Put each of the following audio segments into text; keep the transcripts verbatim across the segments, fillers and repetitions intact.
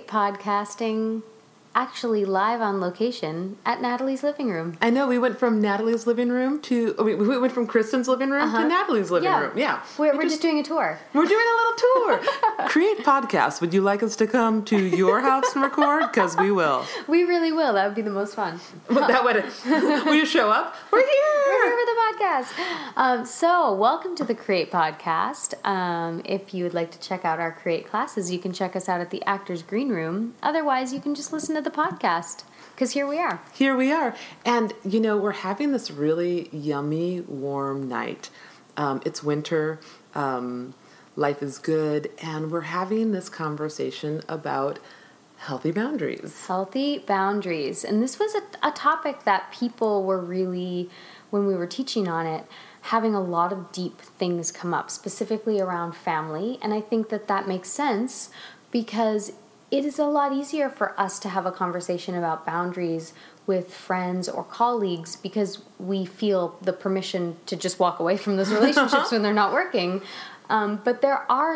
Create Podcasting, actually live on location at Natalie's living room. I know, we went from Natalie's living room to, we, we went from Kristen's living room uh-huh. to Natalie's living yeah. room. Yeah. We're, we we're just, just doing a tour. We're doing a little tour. Create Podcast. Would you like us to come to your house and record? Because we will. We really will. That would be the most fun. That would, will you show up? We're here. We're here for the podcast. Um, so, welcome to the Create Podcast. Um, if you would like to check out our Create classes, you can check us out at the Actors Green Room. Otherwise, you can just listen to the podcast, because here we are. Here we are. And, you know, we're having this really yummy, warm night. Um, it's winter. Um, life is good. And we're having this conversation about healthy boundaries. Healthy boundaries. And this was a, a topic that people were really, when we were teaching on it, having a lot of deep things come up, specifically around family. And I think that that makes sense because it is a lot easier for us to have a conversation about boundaries with friends or colleagues because we feel the permission to just walk away from those relationships when they're not working. Um, but there are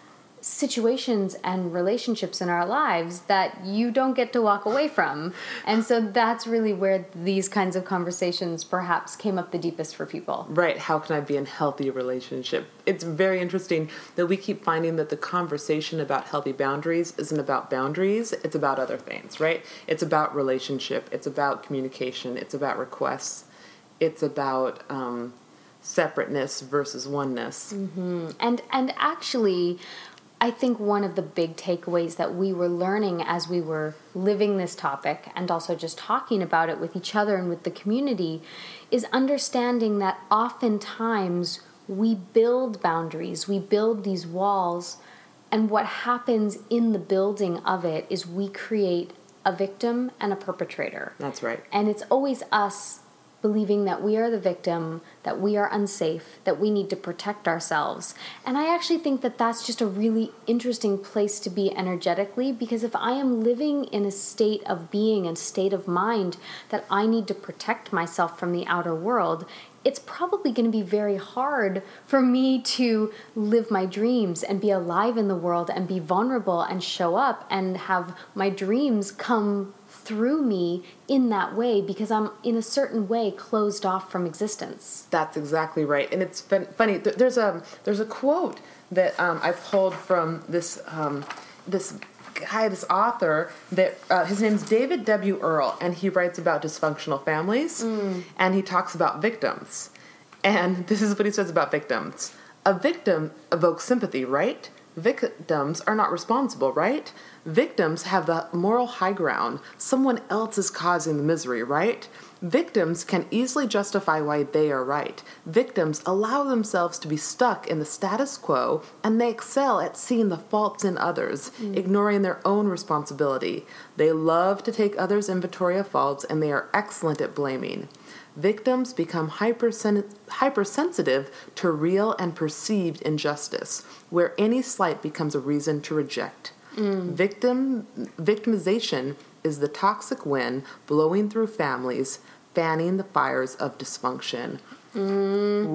situations and relationships in our lives that you don't get to walk away from. And so that's really where these kinds of conversations perhaps came up the deepest for people. Right. How can I be in a healthy relationship? It's very interesting that we keep finding that the conversation about healthy boundaries isn't about boundaries. It's about other things, right? It's about relationship. It's about communication. It's about requests. It's about um, separateness versus oneness. Mm-hmm. And, and actually, I think one of the big takeaways that we were learning as we were living this topic and also just talking about it with each other and with the community is understanding that oftentimes we build boundaries, we build these walls, and what happens in the building of it is we create a victim and a perpetrator. That's right. And it's always us believing that we are the victim, that we are unsafe, that we need to protect ourselves. And I actually think that that's just a really interesting place to be energetically, because if I am living in a state of being and state of mind that I need to protect myself from the outer world, it's probably going to be very hard for me to live my dreams and be alive in the world and be vulnerable and show up and have my dreams come through me in that way because I'm in a certain way closed off from existence. That's exactly right. And it's funny. There's a there's a quote that um, I pulled from this um, this guy, this author that uh, his name's David W. Earl, and he writes about dysfunctional families, mm. and he talks about victims. And this is what he says about victims: a victim evokes sympathy, right? Victims are not responsible, right? Victims have the moral high ground. Someone else is causing the misery, right? Victims can easily justify why they are right. Victims allow themselves to be stuck in the status quo, and they excel at seeing the faults in others, mm. ignoring their own responsibility. They love to take others' inventory of faults, and they are excellent at blaming. Victims become hypersen- hypersensitive to real and perceived injustice, where any slight becomes a reason to reject. Mm. Victim victimization is the toxic wind blowing through families, fanning the fires of dysfunction. Mm-hmm.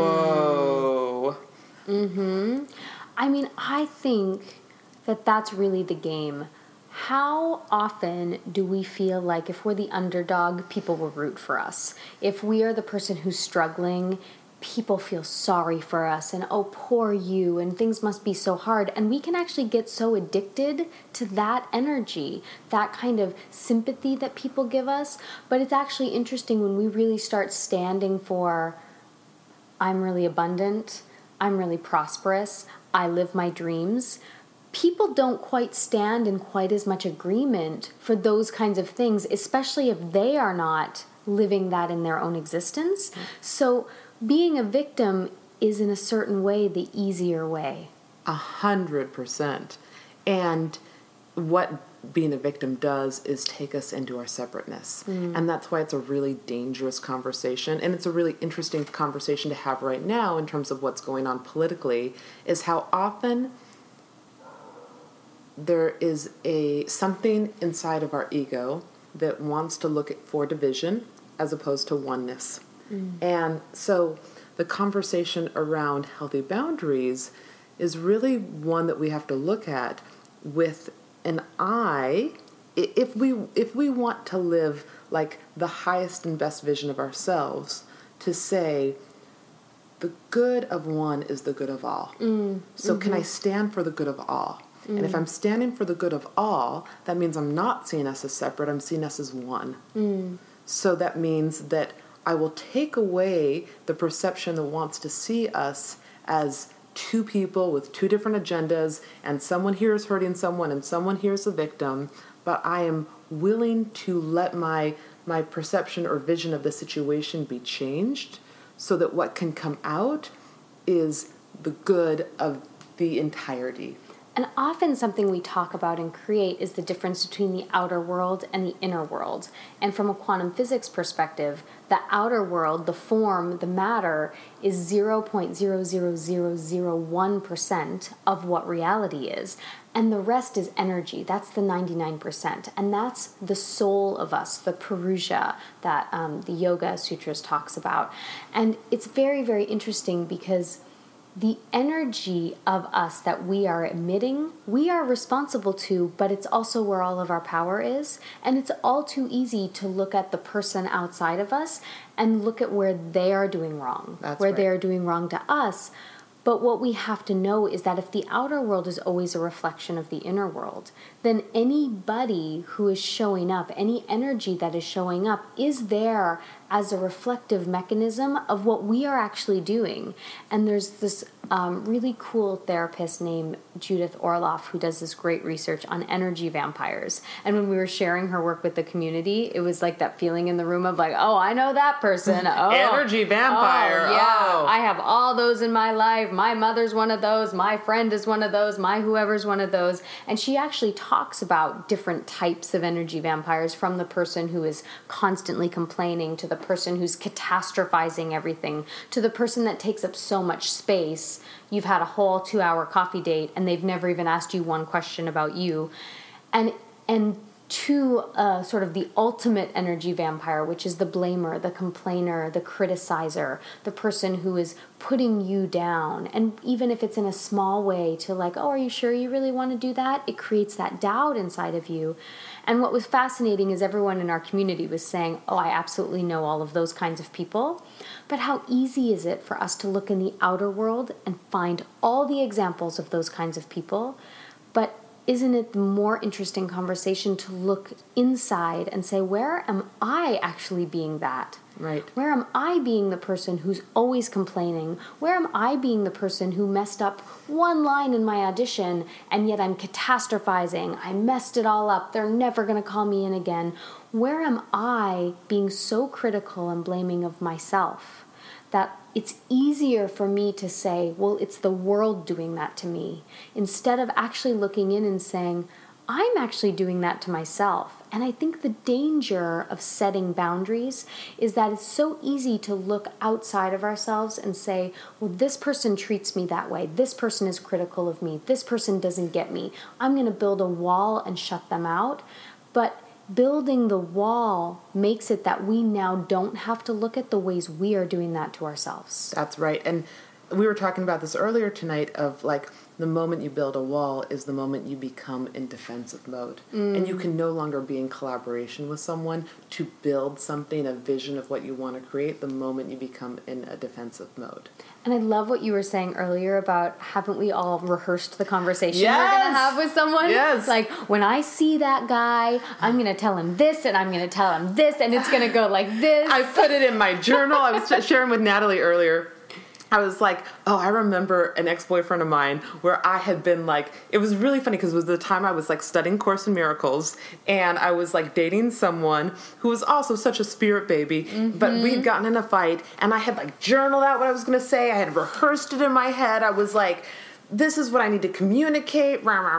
Whoa. Mm-hmm. I mean, I think that that's really the game. How often do we feel like if we're the underdog, people will root for us? If we are the person who's struggling, people feel sorry for us and, oh, poor you, and things must be so hard. And we can actually get so addicted to that energy, that kind of sympathy that people give us. But it's actually interesting when we really start standing for, I'm really abundant, I'm really prosperous, I live my dreams. People don't quite stand in quite as much agreement for those kinds of things, especially if they are not living that in their own existence. Mm. So being a victim is in a certain way the easier way. A hundred percent. And what being a victim does is take us into our separateness. Mm. And that's why it's a really dangerous conversation. And it's a really interesting conversation to have right now in terms of what's going on politically, is how often there is a something inside of our ego that wants to look at for division as opposed to oneness. Mm. And so the conversation around healthy boundaries is really one that we have to look at with and I, if we if we want to live like the highest and best vision of ourselves, to say, the good of one is the good of all. Mm, so mm-hmm. Can I stand for the good of all? Mm. And if I'm standing for the good of all, that means I'm not seeing us as separate, I'm seeing us as one. Mm. So that means that I will take away the perception that wants to see us as two people with two different agendas, and someone here is hurting someone and someone here is a victim, but I am willing to let my my perception or vision of the situation be changed so that what can come out is the good of the entirety. And often something we talk about and create is the difference between the outer world and the inner world. And from a quantum physics perspective, the outer world, the form, the matter, is zero point zero zero zero zero one percent of what reality is. And the rest is energy. That's the ninety-nine percent. And that's the soul of us, the Purusha that um, the Yoga Sutras talks about. And it's very, very interesting because the energy of us that we are emitting, we are responsible to, but it's also where all of our power is. And it's all too easy to look at the person outside of us and look at where they are doing wrong, That's where right. they are doing wrong to us. But what we have to know is that if the outer world is always a reflection of the inner world, then anybody who is showing up, any energy that is showing up, is there as a reflective mechanism of what we are actually doing. And there's this um, really cool therapist named Judith Orloff who does this great research on energy vampires. And when we were sharing her work with the community, it was like that feeling in the room of like, oh, I know that person. Oh, energy vampire. Oh, yeah, oh. I have all those in my life. My mother's one of those. My friend is one of those. My whoever's one of those. And she actually talks about different types of energy vampires, from the person who is constantly complaining to the person who's catastrophizing everything to the person that takes up so much space. You've had a whole two-hour coffee date and they've never even asked you one question about you. And and to uh, sort of the ultimate energy vampire, which is the blamer, the complainer, the criticizer, the person who is putting you down. And even if it's in a small way, to like, oh, are you sure you really want to do that? It creates that doubt inside of you. And what was fascinating is everyone in our community was saying, oh, I absolutely know all of those kinds of people. But how easy is it for us to look in the outer world and find all the examples of those kinds of people? But isn't it the more interesting conversation to look inside and say, where am I actually being that? Right. Where am I being the person who's always complaining? Where am I being the person who messed up one line in my audition and yet I'm catastrophizing? I messed it all up. They're never going to call me in again. Where am I being so critical and blaming of myself that it's easier for me to say, well, it's the world doing that to me, instead of actually looking in and saying, I'm actually doing that to myself. And I think the danger of setting boundaries is that it's so easy to look outside of ourselves and say, well, this person treats me that way. This person is critical of me. This person doesn't get me. I'm going to build a wall and shut them out. But building the wall makes it that we now don't have to look at the ways we are doing that to ourselves. That's right. And we were talking about this earlier tonight of like, the moment you build a wall is the moment you become in defensive mode. Mm. And you can no longer be in collaboration with someone to build something, a vision of what you want to create, the moment you become in a defensive mode. And I love what you were saying earlier about, haven't we all rehearsed the conversation yes! we're going to have with someone? Yes. Like, when I see that guy, I'm going to tell him this, and I'm going to tell him this, and it's going to go like this. I put it in my journal. I was sharing with Natalie earlier. I was like, oh, I remember an ex-boyfriend of mine where I had been like, it was really funny because it was the time I was like studying Course in Miracles, and I was like dating someone who was also such a spirit baby, mm-hmm. but we'd gotten in a fight, and I had like journaled out what I was going to say. I had rehearsed it in my head. I was like, this is what I need to communicate.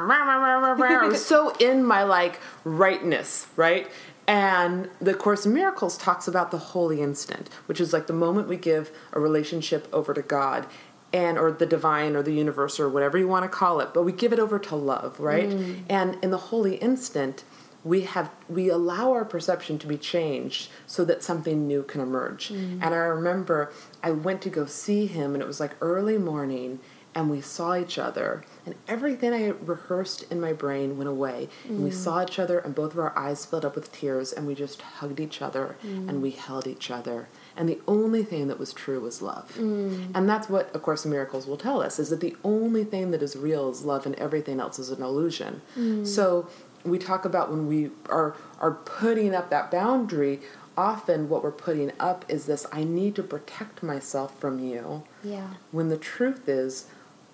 I was so in my like rightness, right? And the Course in Miracles talks about the holy instant, which is like the moment we give a relationship over to God, and or the divine or the universe or whatever you want to call it, but we give it over to love, right? Mm. And in the holy instant, we have we allow our perception to be changed so that something new can emerge. Mm. And I remember I went to go see him, and it was like early morning, and we saw each other, and everything I rehearsed in my brain went away. Mm. And we saw each other, and both of our eyes filled up with tears, and we just hugged each other, mm. and we held each other. And the only thing that was true was love. Mm. And that's what A Course in Miracles will tell us, is that the only thing that is real is love, and everything else is an illusion. Mm. So we talk about when we are are putting up that boundary, often what we're putting up is this, I need to protect myself from you. Yeah. When the truth is,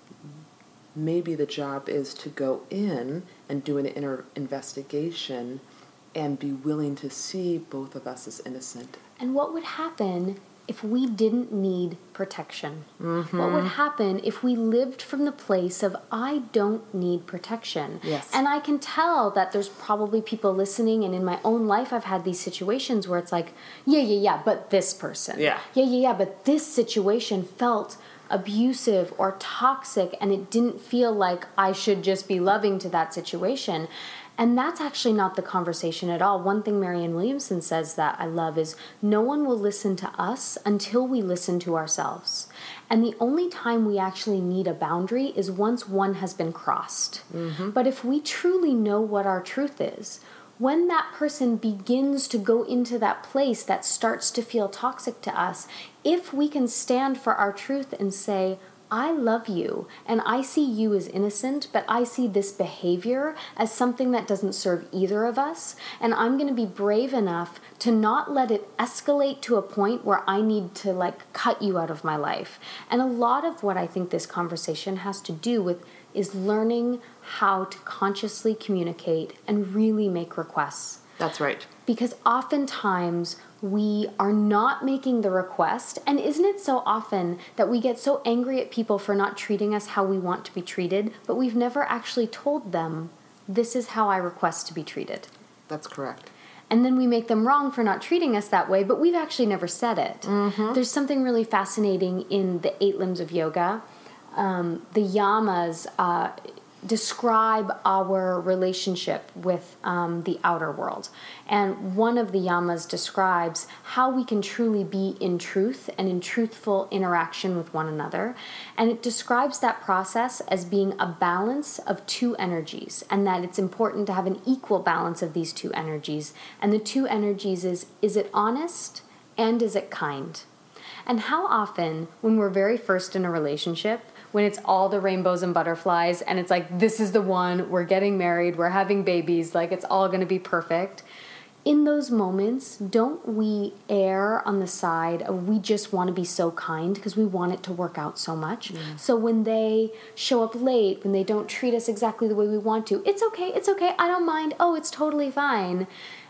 maybe the job is to go in and do an inner investigation and be willing to see both of us as innocent. And what would happen if we didn't need protection? Mm-hmm. What would happen if we lived from the place of, I don't need protection? Yes. And I can tell that there's probably people listening, and in my own life I've had these situations where it's like, yeah, yeah, yeah, but this person. Yeah. Yeah, yeah, yeah, but this situation felt abusive or toxic, and it didn't feel like I should just be loving to that situation. And that's actually not the conversation at all. One thing Marianne Williamson says that I love is, no one will listen to us until we listen to ourselves. And the only time we actually need a boundary is once one has been crossed. Mm-hmm. But if we truly know what our truth is, when that person begins to go into that place that starts to feel toxic to us, if we can stand for our truth and say, I love you, and I see you as innocent, but I see this behavior as something that doesn't serve either of us, and I'm going to be brave enough to not let it escalate to a point where I need to, like, cut you out of my life. And a lot of what I think this conversation has to do with is learning how to consciously communicate and really make requests. That's right. Because oftentimes we are not making the request, and isn't it so often that we get so angry at people for not treating us how we want to be treated, but we've never actually told them, this is how I request to be treated. That's correct. And then we make them wrong for not treating us that way, but we've actually never said it. Mm-hmm. There's something really fascinating in the eight limbs of yoga. Um, the yamas uh, describe our relationship with um, the outer world. And one of the yamas describes how we can truly be in truth and in truthful interaction with one another. And it describes that process as being a balance of two energies, and that it's important to have an equal balance of these two energies. And the two energies is, is it honest and is it kind? And how often, when we're very first in a relationship, when it's all the rainbows and butterflies, and it's like, this is the one, we're getting married, we're having babies, like it's all going to be perfect. In those moments, don't we err on the side of we just want to be so kind because we want it to work out so much? Yeah. So when they show up late, when they don't treat us exactly the way we want to, it's okay, it's okay, I don't mind, oh, it's totally fine.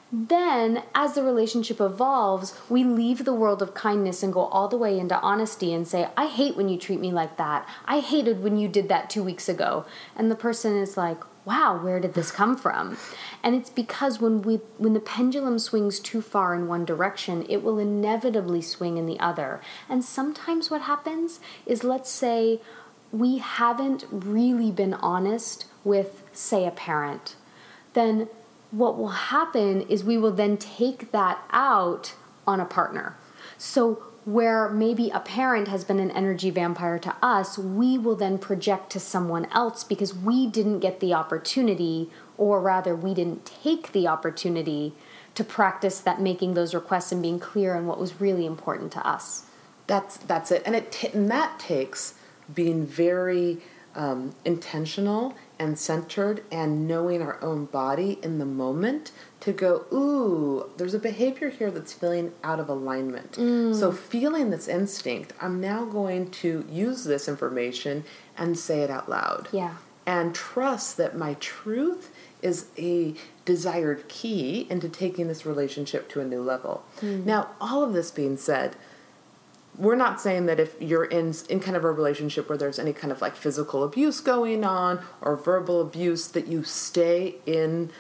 Then, as the relationship evolves, we leave the world of kindness and go all the way into honesty and say, I hate when you treat me like that. I hated when you did that two weeks ago. And the person is like, wow, where did this come from? And it's because when we when the pendulum swings too far in one direction, it will inevitably swing in the other. And sometimes what happens is, let's say we haven't really been honest with, say, a parent. Then what will happen is we will then take that out on a partner. So where maybe a parent has been an energy vampire to us, we will then project to someone else because we didn't get the opportunity, or rather we didn't take the opportunity to practice that, making those requests and being clear on what was really important to us. That's that's it. And it t- and that takes being very um, intentional and centered and knowing our own body in the moment to go, ooh, there's a behavior here that's feeling out of alignment. Mm. So feeling this instinct, I'm now going to use this information and say it out loud. Yeah. And trust that my truth is a desired key into taking this relationship to a new level. Mm. Now, all of this being said, we're not saying that if you're in in kind of a relationship where there's any kind of like physical abuse going on or verbal abuse, that you stay in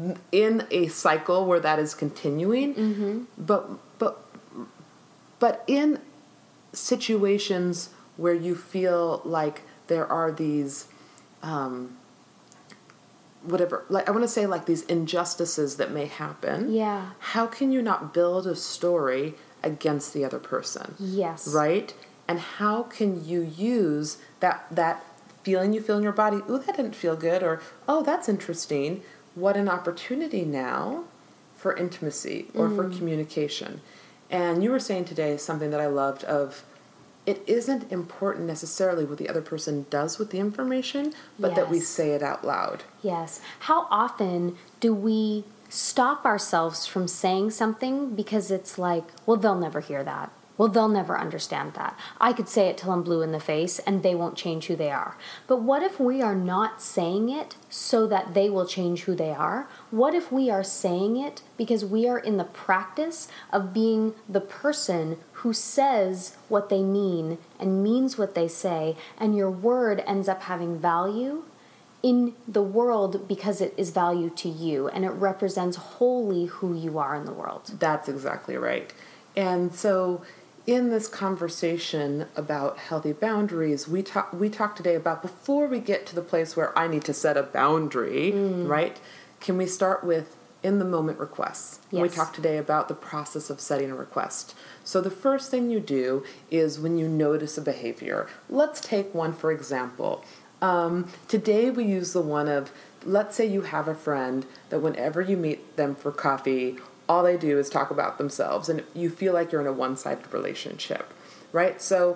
in a cycle where that is continuing. Mm-hmm. But but but in situations where you feel like there are these um, whatever, like I want to say like these injustices that may happen. Yeah. How can you not build a story against the other person? Yes. Right? and how can you use that that feeling you feel in your body, ooh, that didn't feel good, or, oh, that's interesting. What an opportunity now for intimacy or mm. for communication. And you were saying today something that I loved of, it isn't important necessarily what the other person does with the information, but yes. that we say it out loud. Yes. How often do we stop ourselves from saying something because it's like, well, they'll never hear that. Well, they'll never understand that. I could say it till I'm blue in the face and they won't change who they are. But what if we are not saying it so that they will change who they are? What if we are saying it because we are in the practice of being the person who says what they mean and means what they say, and your word ends up having value in the world because it is value to you and it represents wholly who you are in the world? That's exactly right. And so in this conversation about healthy boundaries, we talk we talked today about, before we get to the place where I need to set a boundary, mm. right? Can we start with in the moment requests? Yes. We talked today about the process of setting a request. So the first thing you do is when you notice a behavior. Let's take one for example. Um, today we use the one of, let's say you have a friend that whenever you meet them for coffee, all they do is talk about themselves, and you feel like you're in a one-sided relationship, right? So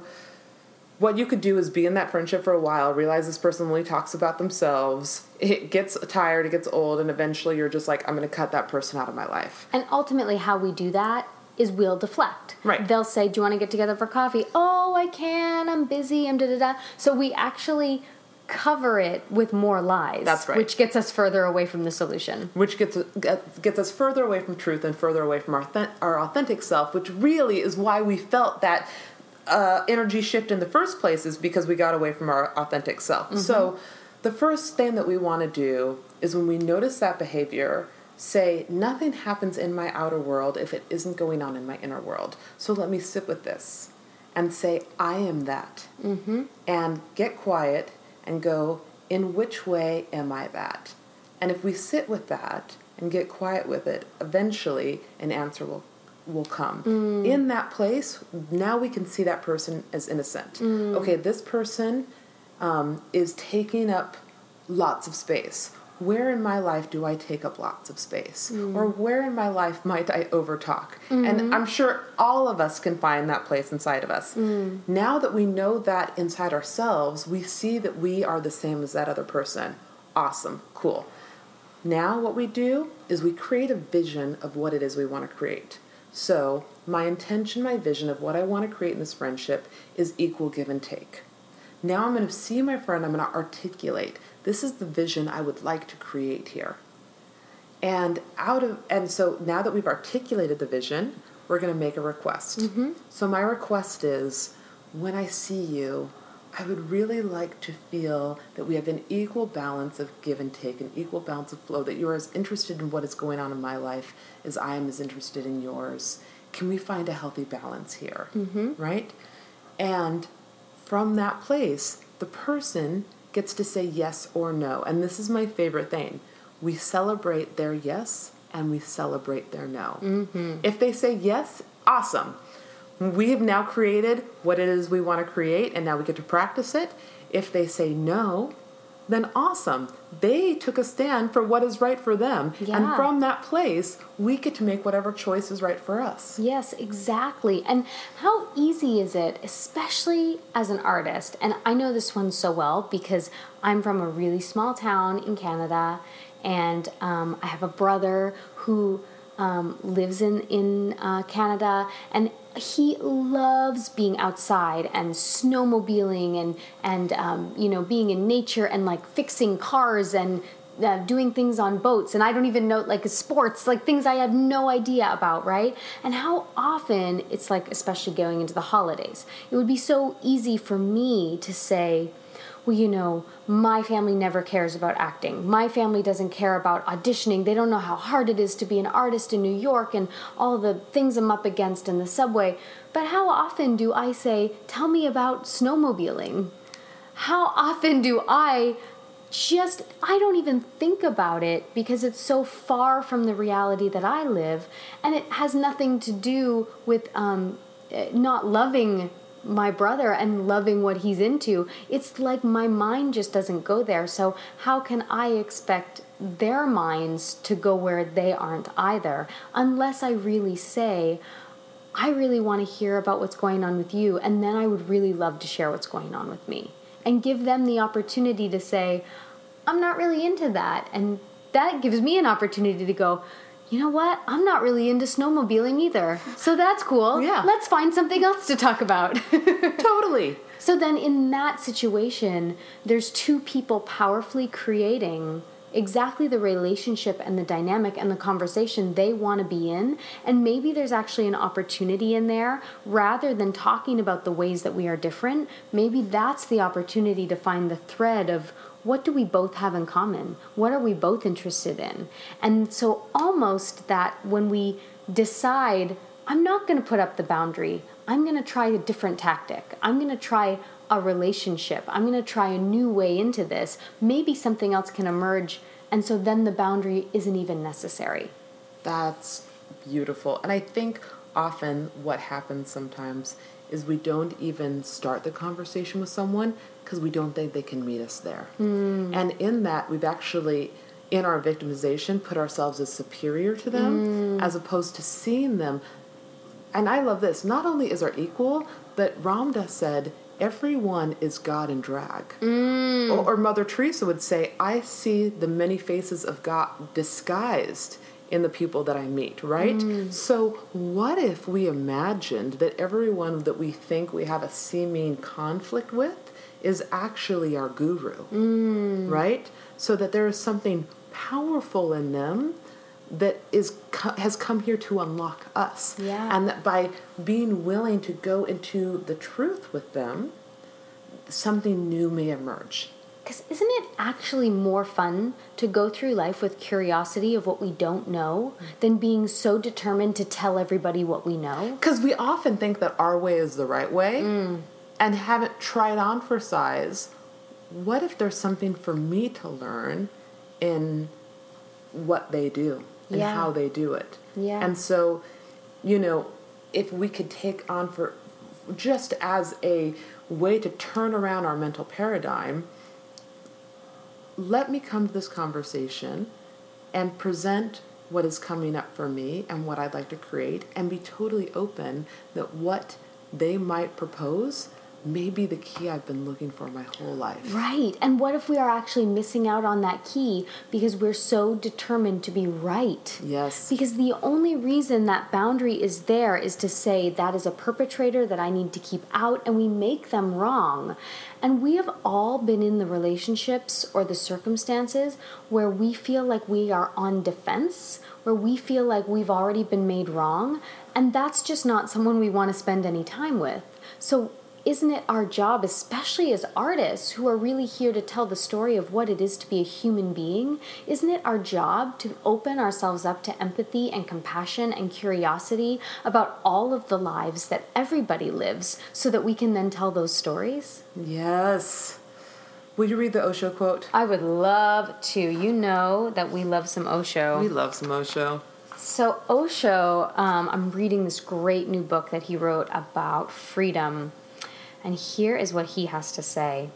what you could do is be in that friendship for a while, realize this person only talks about themselves, it gets tired, it gets old, and eventually you're just like, I'm going to cut that person out of my life. And ultimately how we do that is we'll deflect. Right. They'll say, do you want to get together for coffee? Oh, I can, I'm busy, I'm da-da-da. So we actually cover it with more lies. That's right. Which gets us further away from the solution. Which gets gets us further away from truth and further away from our our authentic self, which really is why we felt that uh, energy shift in the first place, is because we got away from our authentic self. Mm-hmm. So the first thing that we want to do is, when we notice that behavior, say, nothing happens in my outer world if it isn't going on in my inner world. So let me sit with this and say, I am that. Mm-hmm. And get quiet and go, in which way am I that? And if we sit with that and get quiet with it, eventually an answer will will come. Mm. In that place, now we can see that person as innocent. Mm. Okay, this person um, is taking up lots of space. Where in my life do I take up lots of space? Mm. Or where in my life might I overtalk? Mm-hmm. And I'm sure all of us can find that place inside of us. Mm. Now that we know that inside ourselves, we see that we are the same as that other person. Awesome. Cool. Now what we do is we create a vision of what it is we want to create. So my intention, my vision of what I want to create in this friendship is equal give and take. Now I'm going to see my friend, I'm going to articulate, this is the vision I would like to create here. And out of and so now that we've articulated the vision, we're going to make a request. Mm-hmm. So my request is, when I see you, I would really like to feel that we have an equal balance of give and take, an equal balance of flow, that you're as interested in what is going on in my life as I am as interested in yours. Can we find a healthy balance here? Mm-hmm. Right? And from that place, the person gets to say yes or no. And this is my favorite thing. We celebrate their yes and we celebrate their no. Mm-hmm. If they say yes, awesome. We have now created what it is we want to create, and now we get to practice it. If they say no, then awesome. They took a stand for what is right for them. Yeah. And from that place, we get to make whatever choice is right for us. Yes, exactly. And how easy is it, especially as an artist? And I know this one so well because I'm from a really small town in Canada, and um, I have a brother who um, lives in, in uh, Canada, and he loves being outside and snowmobiling and, and um, you know, being in nature and, like, fixing cars and uh, doing things on boats. And I don't even know, like, sports, like, things I have no idea about, right? And how often it's, like, especially going into the holidays, it would be so easy for me to say, well, you know, my family never cares about acting. My family doesn't care about auditioning. They don't know how hard it is to be an artist in New York and all the things I'm up against in the subway. But how often do I say, tell me about snowmobiling? How often do I just, I don't even think about it because it's so far from the reality that I live, and it has nothing to do with um, not loving my brother and loving what he's into, it's like my mind just doesn't go there. So how can I expect their minds to go where they aren't either, unless I really say, I really want to hear about what's going on with you, and then I would really love to share what's going on with me. And give them the opportunity to say, I'm not really into that. And that gives me an opportunity to go, you know what? I'm not really into snowmobiling either. So that's cool. Yeah. Let's find something else to talk about. Totally. So then in that situation, there's two people powerfully creating exactly the relationship and the dynamic and the conversation they want to be in. And maybe there's actually an opportunity in there, rather than talking about the ways that we are different. Maybe that's the opportunity to find the thread of, what do we both have in common? What are we both interested in? And so almost that when we decide, I'm not going to put up the boundary, I'm going to try a different tactic, I'm going to try a relationship, I'm going to try a new way into this, maybe something else can emerge, and so then the boundary isn't even necessary. That's beautiful. And I think often what happens sometimes is we don't even start the conversation with someone because we don't think they can meet us there. Mm. And in that, we've actually, in our victimization, put ourselves as superior to them, mm. as opposed to seeing them. And I love this. Not only is our equal, but Ramdas said, everyone is God in drag. Mm. Or, or Mother Teresa would say, I see the many faces of God disguised in the people that I meet, right? Mm. So what if we imagined that everyone that we think we have a seeming conflict with is actually our guru, mm. right? So that there is something powerful in them that is has come here to unlock us. Yeah. And that by being willing to go into the truth with them, something new may emerge. Because isn't it actually more fun to go through life with curiosity of what we don't know than being so determined to tell everybody what we know? Because we often think that our way is the right way, mm. and haven't tried on for size. What if there's something for me to learn in what they do and yeah. how they do it? Yeah. And so, you know, if we could take on for just as a way to turn around our mental paradigm, let me come to this conversation and present what is coming up for me and what I'd like to create, and be totally open that what they might propose may be the key I've been looking for my whole life. Right. And what if we are actually missing out on that key because we're so determined to be right? Yes. Because the only reason that boundary is there is to say that is a perpetrator that I need to keep out, and we make them wrong. And we have all been in the relationships or the circumstances where we feel like we are on defense, where we feel like we've already been made wrong, and that's just not someone we want to spend any time with. So isn't it our job, especially as artists who are really here to tell the story of what it is to be a human being, isn't it our job to open ourselves up to empathy and compassion and curiosity about all of the lives that everybody lives so that we can then tell those stories? Yes. Will you read the Osho quote? I would love to. You know that we love some Osho. We love some Osho. So Osho, um, I'm reading this great new book that he wrote about freedom. And here is what he has to say.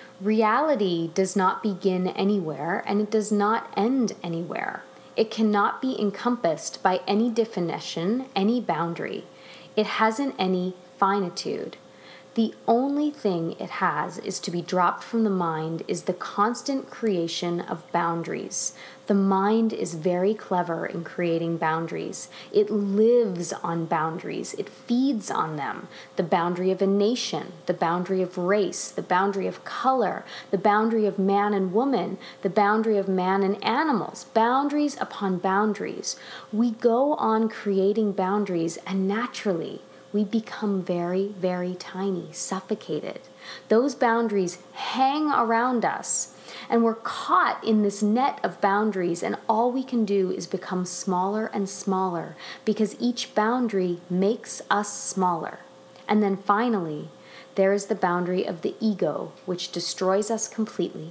Reality does not begin anywhere, and it does not end anywhere. It cannot be encompassed by any definition, any boundary. It hasn't any finitude. The only thing it has is to be dropped from the mind is the constant creation of boundaries. The mind is very clever in creating boundaries. It lives on boundaries. It feeds on them. The boundary of a nation, the boundary of race, the boundary of color, the boundary of man and woman, the boundary of man and animals, boundaries upon boundaries. We go on creating boundaries, and naturally, we become very, very tiny, suffocated. Those boundaries hang around us, and we're caught in this net of boundaries, and all we can do is become smaller and smaller because each boundary makes us smaller. And then finally, there is the boundary of the ego, which destroys us completely.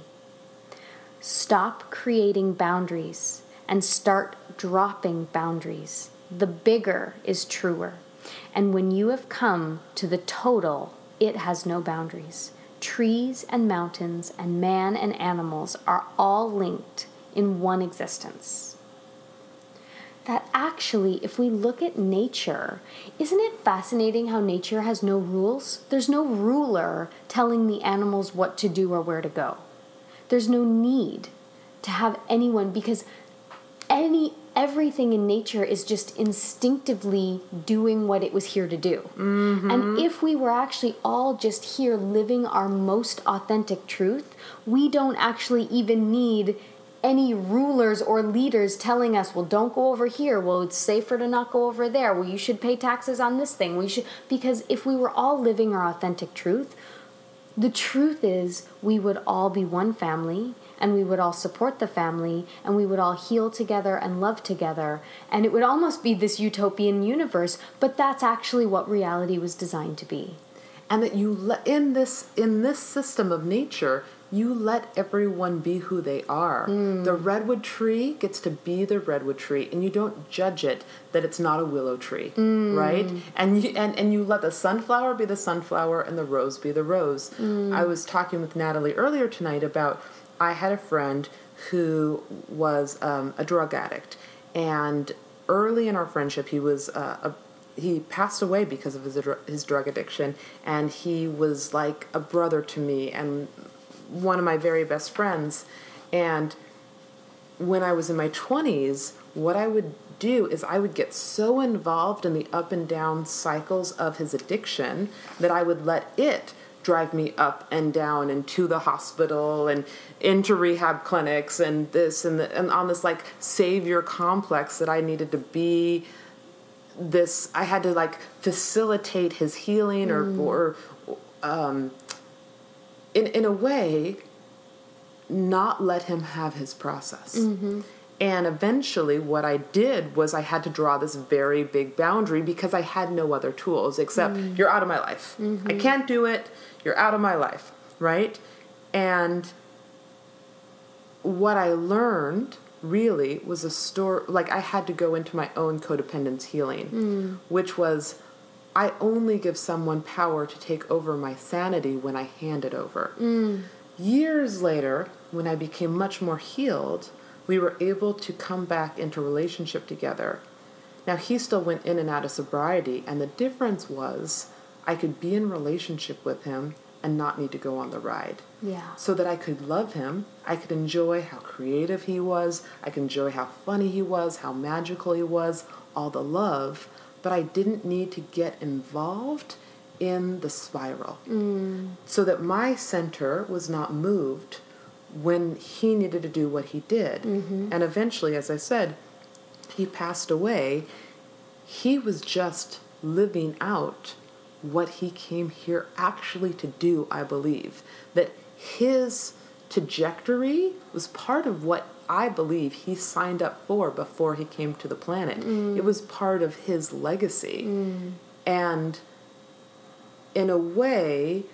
Stop creating boundaries and start dropping boundaries. The bigger is truer. And when you have come to the total, it has no boundaries. Trees and mountains and man and animals are all linked in one existence. That actually, if we look at nature, isn't it fascinating how nature has no rules? There's no ruler telling the animals what to do or where to go. There's no need to have anyone, because any everything in nature is just instinctively doing what it was here to do. Mm-hmm. And if we were actually all just here living our most authentic truth, we don't actually even need any rulers or leaders telling us, well, don't go over here. Well, it's safer to not go over there. Well, you should pay taxes on this thing. We should, because if we were all living our authentic truth, the truth is we would all be one family, and we would all support the family, and we would all heal together and love together. And it would almost be this utopian universe, but that's actually what reality was designed to be. And that you let, in this in this system of nature, you let everyone be who they are. Mm. The redwood tree gets to be the redwood tree, and you don't judge it that it's not a willow tree, mm. right? And you and, and you let the sunflower be the sunflower and the rose be the rose. Mm. I was talking with Natalie earlier tonight about, I had a friend who was um, a drug addict, and early in our friendship, he was uh, a he passed away because of his his drug addiction, and he was like a brother to me and one of my very best friends. And when I was in my twenties, what I would do is I would get so involved in the up and down cycles of his addiction that I would let it drive me up and down and to the hospital and into rehab clinics and this and, the, and on this like savior complex that I needed to be this, I had to like facilitate his healing or, mm. or um, in in a way, not let him have his process. Mm-hmm. And eventually what I did was I had to draw this very big boundary because I had no other tools except mm. you're out of my life. Mm-hmm. I can't do it. You're out of my life, right? And what I learned really was a story, like I had to go into my own codependence healing, mm. which was I only give someone power to take over my sanity when I hand it over. Mm. Years later, when I became much more healed, we were able to come back into relationship together. Now, he still went in and out of sobriety, and the difference was I could be in relationship with him and not need to go on the ride. Yeah. So that I could love him, I could enjoy how creative he was, I could enjoy how funny he was, how magical he was, all the love, but I didn't need to get involved in the spiral. Mm. So that my center was not moved when he needed to do what he did. Mm-hmm. And eventually, as I said, he passed away. He was just living out what he came here actually to do, I believe. That his trajectory was part of what I believe he signed up for before he came to the planet. Mm. It was part of his legacy. Mm. And in a way,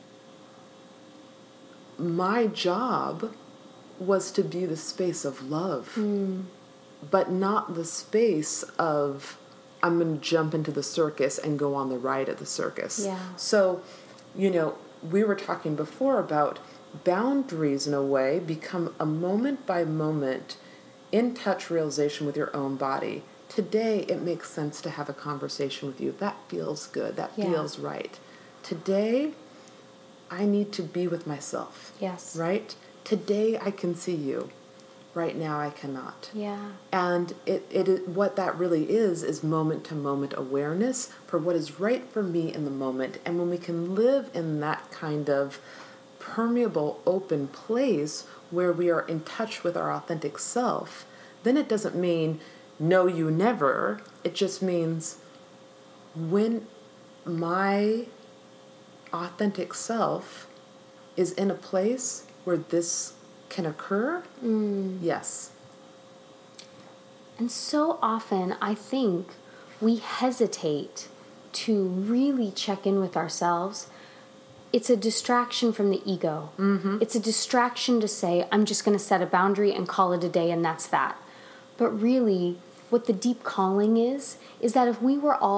my job was to be the space of love, mm. but not the space of, I'm going to jump into the circus and go on the ride of the circus. Yeah. So, you know, we were talking before about boundaries in a way become a moment by moment in touch realization with your own body. Today, it makes sense to have a conversation with you. That feels good. That yeah. feels right. Today, I need to be with myself. Yes. Right? Today, I can see you. Right now, I cannot. Yeah. And it, it, it what that really is, is moment-to-moment awareness for what is right for me in the moment. And when we can live in that kind of permeable, open place where we are in touch with our authentic self, then it doesn't mean no, you never. It just means when my authentic self is in a place where this can occur, mm. yes. And so often I think we hesitate to really check in with ourselves. It's a distraction from the ego. Mm-hmm. It's a distraction to say, I'm just going to set a boundary and call it a day and that's that. But really, what the deep calling is, is that if we were all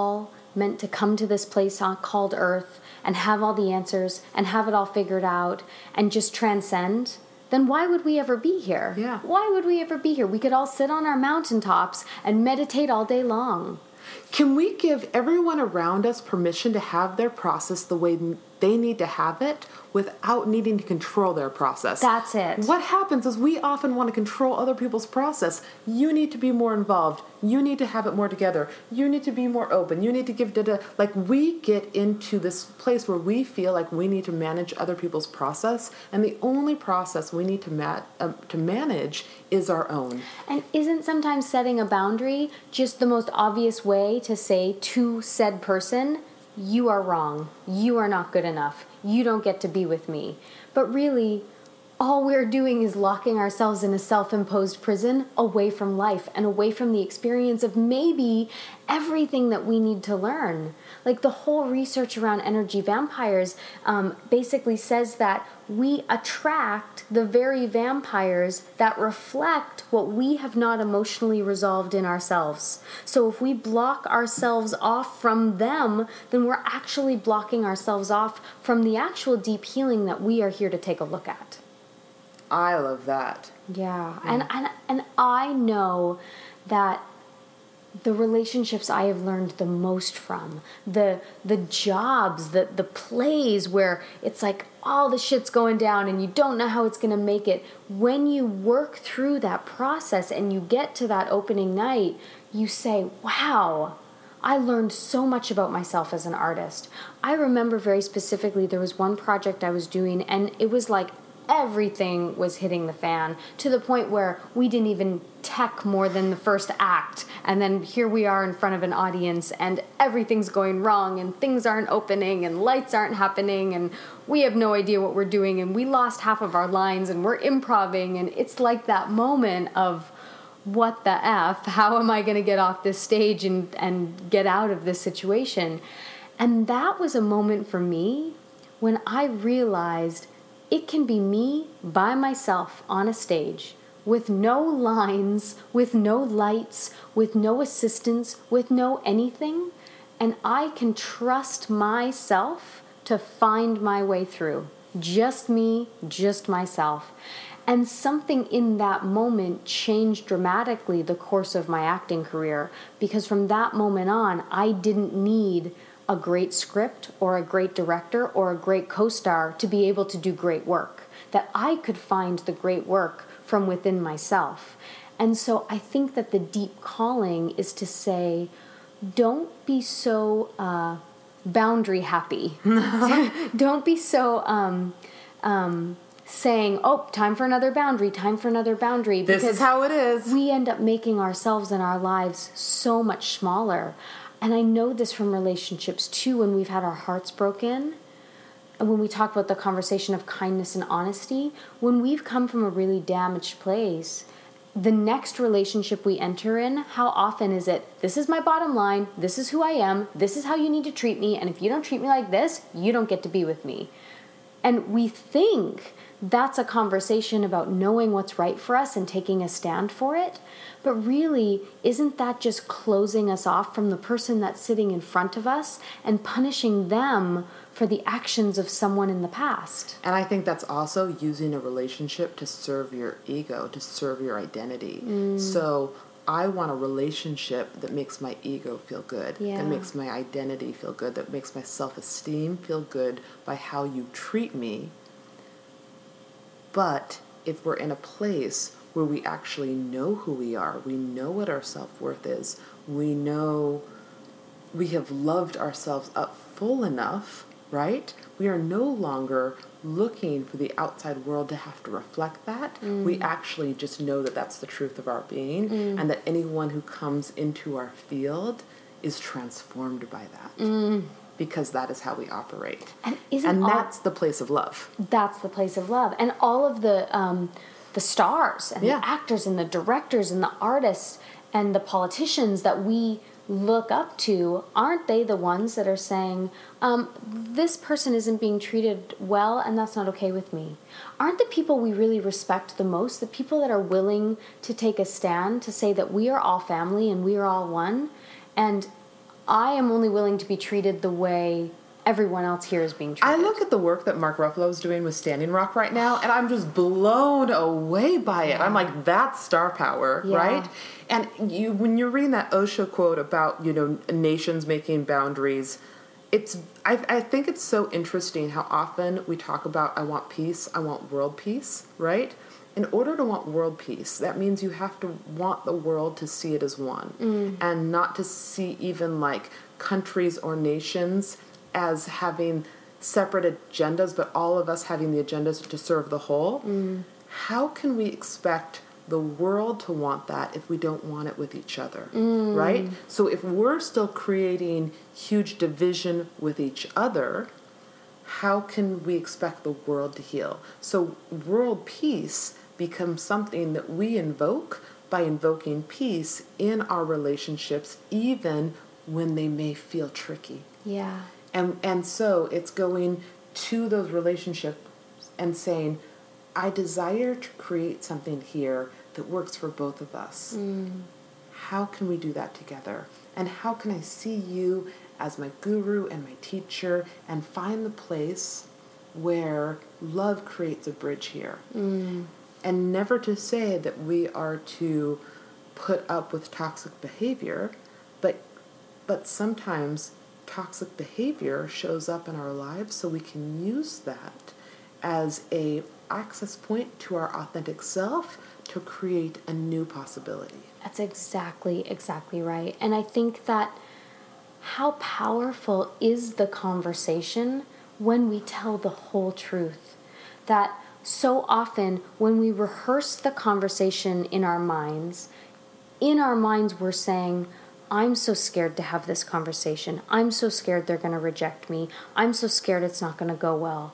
meant to come to this place on, called Earth and have all the answers and have it all figured out and just transcend, then why would we ever be here? Yeah. Why would we ever be here? We could all sit on our mountaintops and meditate all day long. Can we give everyone around us permission to have their process the way they need to have it without needing to control their process? That's it. What happens is we often want to control other people's process. You need to be more involved. You need to have it more together. You need to be more open. You need to give data. Like, we get into this place where we feel like we need to manage other people's process, and the only process we need to ma- uh, to manage is our own. And isn't sometimes setting a boundary just the most obvious way to say to said person, you are wrong, you are not good enough, you don't get to be with me? But really, all we're doing is locking ourselves in a self-imposed prison away from life and away from the experience of maybe everything that we need to learn. Like, the whole research around energy vampires um, basically says that we attract the very vampires that reflect what we have not emotionally resolved in ourselves. So if we block ourselves off from them, then we're actually blocking ourselves off from the actual deep healing that we are here to take a look at. I love that. Yeah, yeah. And, and and I know that the relationships I have learned the most from, the the jobs, the the plays where it's like all the shit's going down and you don't know how it's going to make it, when you work through that process and you get to that opening night, you say, wow, I learned so much about myself as an artist. I remember very specifically there was one project I was doing, and it was like everything was hitting the fan to the point where we didn't even tech more than the first act, and then here we are in front of an audience and everything's going wrong and things aren't opening and lights aren't happening and we have no idea what we're doing and we lost half of our lines and we're improvising, and it's like that moment of what the F, how am I going to get off this stage and, and get out of this situation? And that was a moment for me when I realized it can be me by myself on a stage with no lines, with no lights, with no assistance, with no anything, and I can trust myself to find my way through. Just me, just myself. And something in that moment changed dramatically the course of my acting career, because from that moment on, I didn't need a great script or a great director or a great co-star to be able to do great work, that I could find the great work from within myself. And so I think that the deep calling is to say, don't be so uh, boundary happy. Don't be so um, um, saying, oh, time for another boundary, time for another boundary. This is how it is. We end up making ourselves and our lives so much smaller. And I know this from relationships too, when we've had our hearts broken, and when we talk about the conversation of kindness and honesty, when we've come from a really damaged place, the next relationship we enter in, how often is it, this is my bottom line, this is who I am, this is how you need to treat me, and if you don't treat me like this, you don't get to be with me. And we think that's a conversation about knowing what's right for us and taking a stand for it. But really, isn't that just closing us off from the person that's sitting in front of us and punishing them for the actions of someone in the past? And I think that's also using a relationship to serve your ego, to serve your identity. Mm. So I want a relationship that makes my ego feel good, yeah. that makes my identity feel good, that makes my self-esteem feel good by how you treat me. But if we're in a place where we actually know who we are, we know what our self-worth is, we know we have loved ourselves up full enough, right? We are no longer looking for the outside world to have to reflect that. Mm. We actually just know that that's the truth of our being, mm. and that anyone who comes into our field is transformed by that. Mm. Because that is how we operate. And, isn't and all, that's the place of love. That's the place of love. And all of the um, the stars and yeah. the actors and the directors and the artists and the politicians that we look up to, aren't they the ones that are saying, um, this person isn't being treated well and that's not okay with me? Aren't the people we really respect the most the people that are willing to take a stand to say that we are all family and we are all one? And I am only willing to be treated the way everyone else here is being treated. I look at the work that Mark Ruffalo is doing with Standing Rock right now, and I'm just blown away by it. Yeah. I'm like, that's star power, yeah. right? And you, when you're reading that Osho quote about, you know, nations making boundaries, it's I, I think it's so interesting how often we talk about, I want peace, I want world peace, right? In order to want world peace, that means you have to want the world to see it as one, mm. and not to see even like countries or nations as having separate agendas, but all of us having the agendas to serve the whole. Mm. How can we expect the world to want that if we don't want it with each other, mm. right? So if we're still creating huge division with each other, how can we expect the world to heal? So world peace becomes something that we invoke by invoking peace in our relationships, even when they may feel tricky. Yeah. And and so it's going to those relationships and saying, I desire to create something here that works for both of us. Mm. How can we do that together? And how can I see you as my guru and my teacher and find the place where love creates a bridge here? Mm. And never to say that we are to put up with toxic behavior, but but sometimes toxic behavior shows up in our lives, so we can use that as a access point to our authentic self to create a new possibility. That's exactly, exactly right. And I think that how powerful is the conversation when we tell the whole truth? That so often when we rehearse the conversation in our minds, in our minds we're saying, I'm so scared to have this conversation. I'm so scared they're going to reject me. I'm so scared it's not going to go well.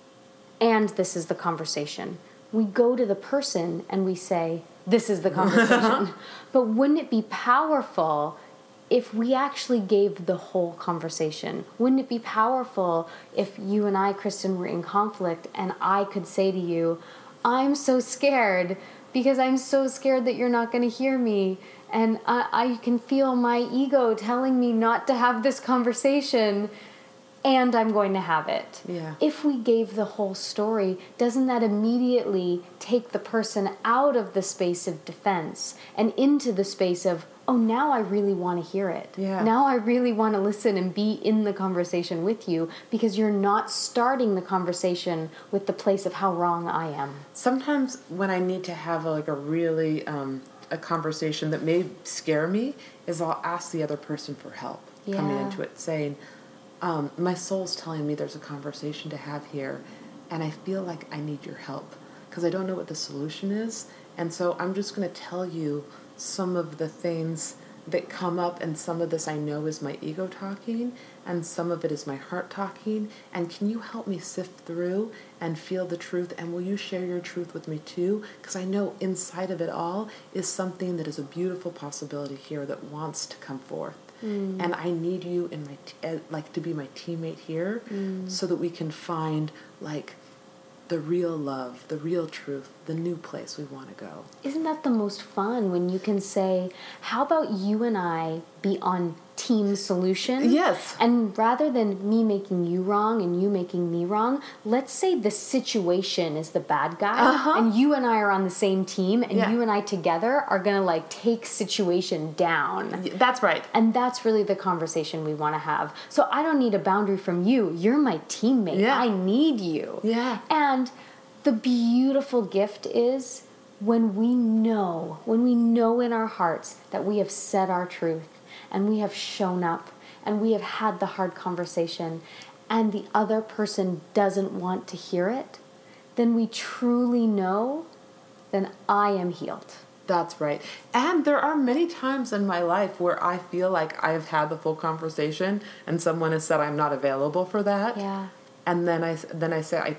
And this is the conversation. We go to the person and we say, this is the conversation. But wouldn't it be powerful if we actually gave the whole conversation? Wouldn't it be powerful if you and I, Kristen, were in conflict and I could say to you, I'm so scared because I'm so scared that you're not going to hear me. And I, I can feel my ego telling me not to have this conversation, and I'm going to have it. Yeah. If we gave the whole story, doesn't that immediately take the person out of the space of defense and into the space of, oh, now I really want to hear it. Yeah. Now I really want to listen and be in the conversation with you, because you're not starting the conversation with the place of how wrong I am. Sometimes when I need to have a, like a really... Um, a conversation that may scare me, is I'll ask the other person for help yeah. coming into it, saying, um, my soul's telling me there's a conversation to have here, and I feel like I need your help because I don't know what the solution is. And so I'm just going to tell you some of the things that come up, and some of this I know is my ego talking, and some of it is my heart talking, and can you help me sift through and feel the truth, and will you share your truth with me too? Because I know inside of it all is something that is a beautiful possibility here that wants to come forth. Mm. And I need you in my t- uh, like to be my teammate here, mm. so that we can find like the real love, the real truth, the new place we want to go. Isn't that the most fun when you can say, how about you and I be on team solution? Yes. And rather than me making you wrong and you making me wrong, let's say the situation is the bad guy, uh-huh. and you and I are on the same team, and yeah. you and I together are going to like take situation down. That's right. And that's really the conversation we want to have. So I don't need a boundary from you. You're my teammate. Yeah. I need you. Yeah. And the beautiful gift is when we know, when we know in our hearts that we have said our truth, and we have shown up, and we have had the hard conversation, and the other person doesn't want to hear it, then we truly know, then I am healed. That's right. And there are many times in my life where I feel like I've had the full conversation and someone has said I'm not available for that. Yeah. And then I, then I say, I,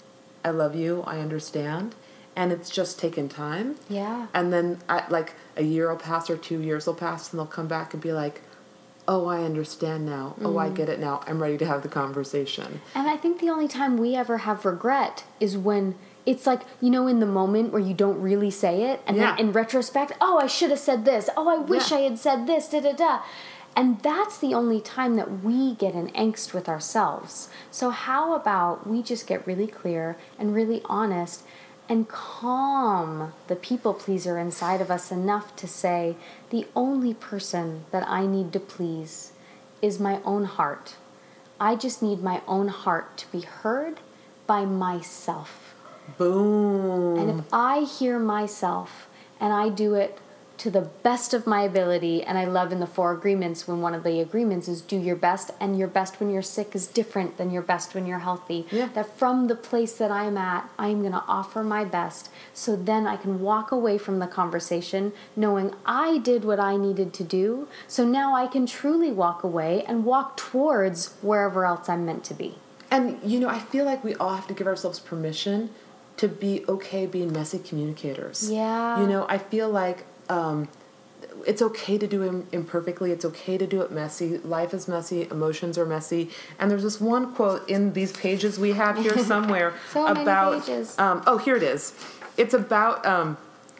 I love you, I understand. And it's just taken time. Yeah. And then I, like a year will pass or two years will pass, and they'll come back and be like, oh, I understand now. Mm. Oh, I get it now. I'm ready to have the conversation. And I think the only time we ever have regret is when it's like, you know, in the moment where you don't really say it, and yeah. then in retrospect, oh, I should have said this. Oh, I wish yeah. I had said this, da da da. And that's the only time that we get in angst with ourselves. So how about we just get really clear and really honest and calm the people pleaser inside of us enough to say, the only person that I need to please is my own heart. I just need my own heart to be heard by myself. Boom. And if I hear myself and I do it to the best of my ability, and I love in the four agreements when one of the agreements is do your best, and your best when you're sick is different than your best when you're healthy. Yeah. That from the place that I'm at, I'm going to offer my best, so then I can walk away from the conversation knowing I did what I needed to do, so now I can truly walk away and walk towards wherever else I'm meant to be. And, you know, I feel like we all have to give ourselves permission to be okay being messy communicators. Yeah. You know, I feel like um, it's okay to do it imperfectly. It's okay to do it messy. Life is messy. Emotions are messy. And there's this one quote in these pages we have here somewhere so about... many pages. Um, oh, here it is. It's about... Um,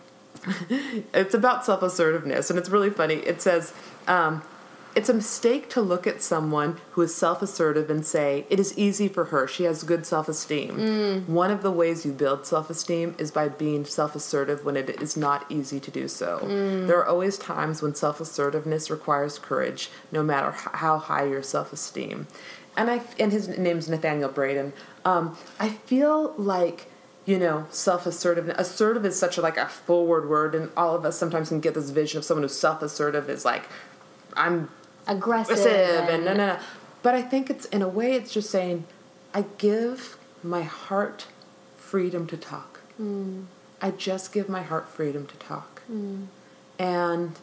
it's about self-assertiveness, and it's really funny. It says... Um, It's a mistake to look at someone who is self-assertive and say, it is easy for her, she has good self-esteem. Mm. One of the ways you build self-esteem is by being self-assertive when it is not easy to do so. Mm. There are always times when self-assertiveness requires courage, no matter how high your self-esteem. And I and his name's Nathaniel Braden. Um, I feel like, you know, self-assertive. Assertive is such a, like a forward word, and all of us sometimes can get this vision of someone who's self-assertive is like, I'm aggressive, aggressive and no, no, no. But I think it's, in a way, it's just saying, I give my heart freedom to talk. Mm. I just give my heart freedom to talk. Mm. And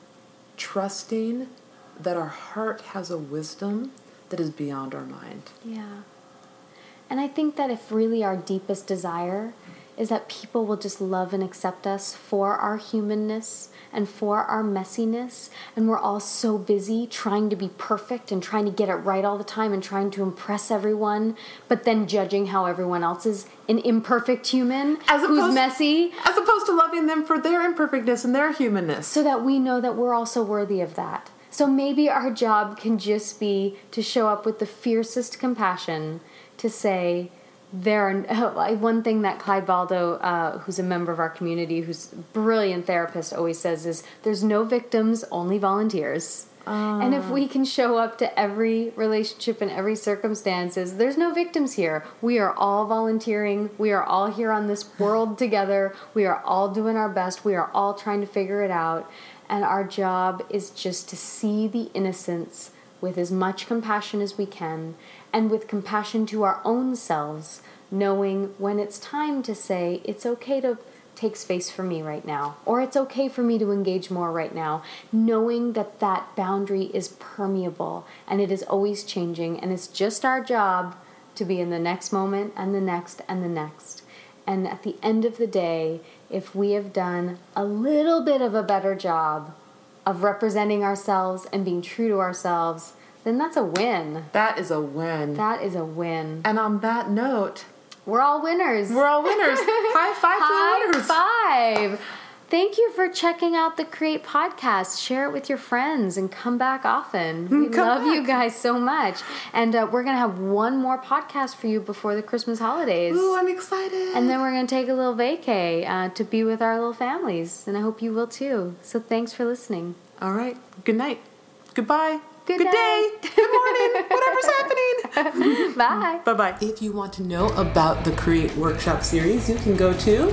trusting that our heart has a wisdom that is beyond our mind. Yeah. And I think that if really our deepest desire is that people will just love and accept us for our humanness and for our messiness, and we're all so busy trying to be perfect and trying to get it right all the time and trying to impress everyone, but then judging how everyone else is an imperfect human as opposed, who's messy. As opposed to loving them for their imperfectness and their humanness. So that we know that we're also worthy of that. So maybe our job can just be to show up with the fiercest compassion to say, there are, one thing that Clyde Baldo, uh, who's a member of our community, who's a brilliant therapist, always says is, there's no victims, only volunteers. Uh. And if we can show up to every relationship and every circumstances, there's no victims here. We are all volunteering. We are all here on this world together. We are all doing our best. We are all trying to figure it out. And our job is just to see the innocence with as much compassion as we can, and with compassion to our own selves, knowing when it's time to say, it's okay to take space for me right now, or it's okay for me to engage more right now, knowing that that boundary is permeable, and it is always changing, and it's just our job to be in the next moment, and the next, and the next. And at the end of the day, if we have done a little bit of a better job of representing ourselves and being true to ourselves, then that's a win. That is a win. That is a win. And on that note, we're all winners. We're all winners. High five High to the winners. High five. Thank you for checking out the Create Podcast. Share it with your friends and come back often. We come love back. you guys so much. And uh, we're going to have one more podcast for you before the Christmas holidays. Ooh, I'm excited. And then we're going to take a little vacay uh, to be with our little families. And I hope you will too. So thanks for listening. All right. Good night. Goodbye. Good, Good day. Good morning. Whatever's happening. Bye. Bye-bye. If you want to know about the Create Workshop series, you can go to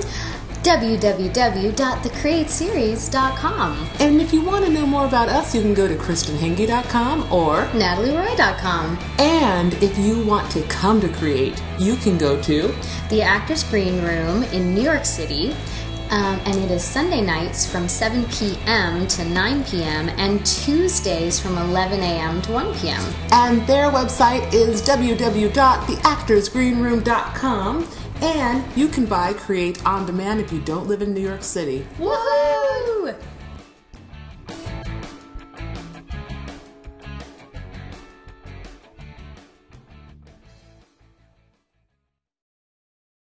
w w w dot the create series dot com. And if you want to know more about us, you can go to kristen henge dot com or natalie roy dot com. And if you want to come to Create, you can go to the Actors Green Room in New York City. Um, and it is Sunday nights from seven p.m. to nine p.m. and Tuesdays from eleven a.m. to one p.m. And their website is w w w dot the actors green room dot com. And you can buy Create on demand if you don't live in New York City. Woohoo!